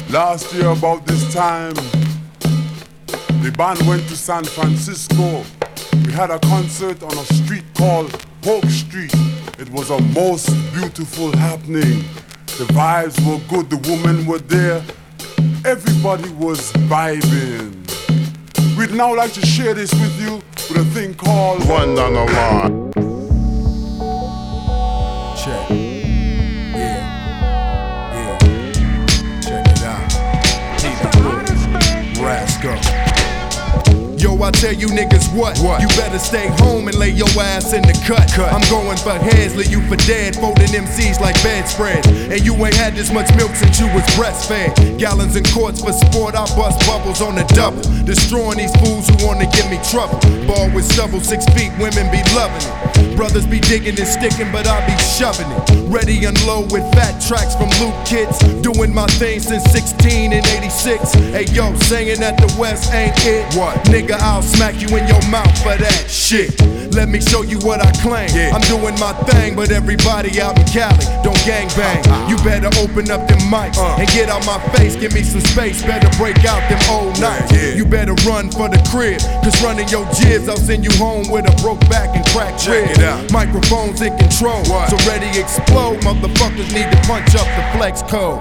Last year about this time, the band went to San Francisco. We had a concert on a street called Polk Street. It was a most beautiful happening. The vibes were good, the women were there. Everybody was vibing. We'd now like to share this with you with a thing called One on the Line. Check. Yeah. Check it out. Keep it Rascal. Yo, I tell you niggas what? You better stay home and lay your ass in the cut. I'm going for heads, leave you for dead, folding MCs like bedspreads. And you ain't had this much milk since you was breastfed. Gallons and quarts for sport, I bust bubbles on the double. Destroying these fools who wanna give me trouble. Ball with stubble, 6 feet, women be loving it. Brothers be digging and sticking, but I be shoving it. Ready unload with fat tracks from Luke Kids. Doing my thing since 16 and 86. Hey yo, saying that the West ain't it. What? Nigga, I'll smack you in your mouth for that shit. Let me show you what I claim. I'm doing my thing, but everybody out in Cali don't gangbang. You better open up them mics and get out my face. Give me some space, better break out them old nights. You better run for the crib, cause running your jibs, I'll send you home with a broke back and cracked ribs. Microphones in control, so ready explode. Motherfuckers need to punch up the flex code.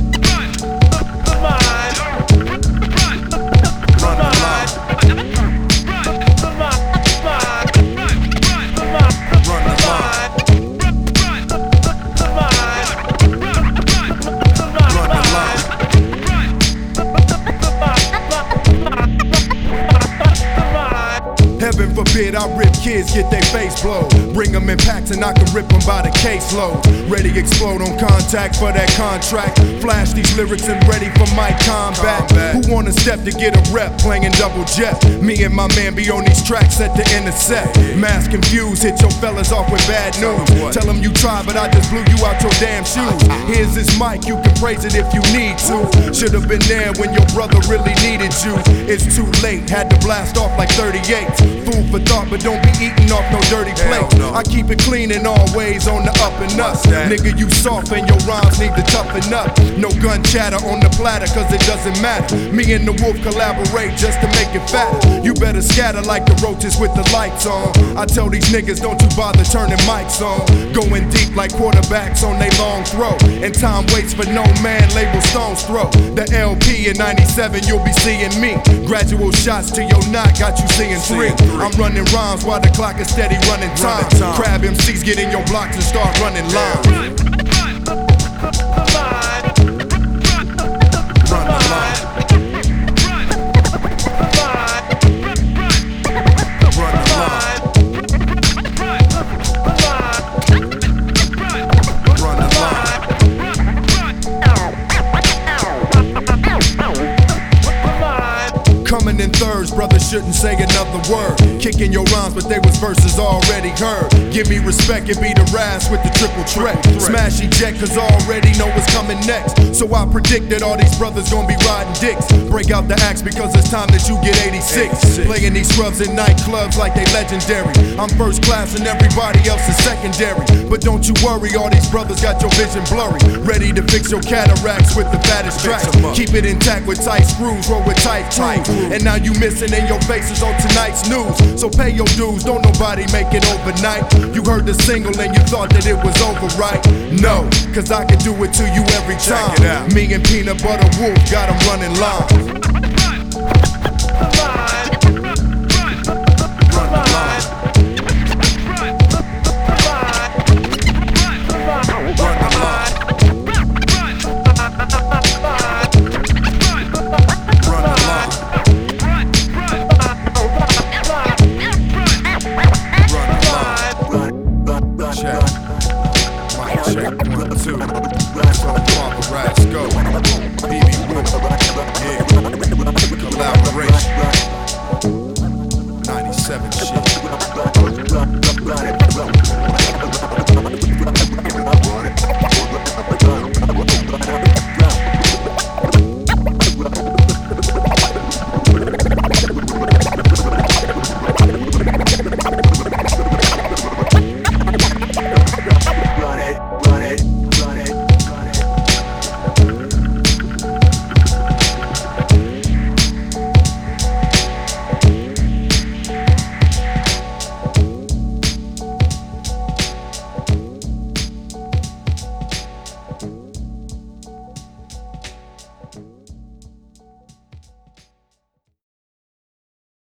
Heaven forbid I rip kids, get their face blown. Bring them in packs and I can rip them by the caseload. Ready explode on contact for that contract. Flash these lyrics and ready for my combat. Who wanna step to get a rep playing double jet? Me and my man be on these tracks at the intersect. Mass confused, hit your fellas off with bad news. Tell them you tried but I just blew you out your damn shoes. Here's this mic, you can praise it if you need to. Should've been there when your brother really needed you. It's too late, had to blast off like 38. Food for thought, but don't be eating off no dirty plate. I keep it clean in all ways on the up and up. Nigga, you soft and your rhymes need to toughen up. No gun chatter on the platter, cause it doesn't matter. Me and the wolf collaborate just to make it fatter. You better scatter like the roaches with the lights on. I tell these niggas, don't you bother turning mics on. Going deep like quarterbacks on they long throw. And time waits for no man, label stone's throw. The LP in 97, you'll be seeing me. Gradual shots to your knot, got you seeing 3. I'm running rhymes while the clock is steady running time. Crab MCs get in your blocks and start running lines. Run the line. Coming in thirds, brothers shouldn't say another word. Kicking your rhymes, but they was verses already heard. Give me respect, it be the Raz with the triple threat. Smash eject, cause I already know what's coming next. So I predict that all these brothers gonna be riding dicks. Break out the axe because it's time that you get 86. Playing these scrubs in nightclubs like they legendary. I'm first class and everybody else is secondary. But don't you worry, all these brothers got your vision blurry. Ready to fix your cataracts with the fattest tracks. Keep it intact with tight screws, roll with tight crews. And now you missing in your faces on tonight's news. So pay your dues, don't nobody make it overnight. You heard the single and you thought that it was over, right? No, cause I can do it to you every time. Me and Peanut Butter Wolf got 'em running lines.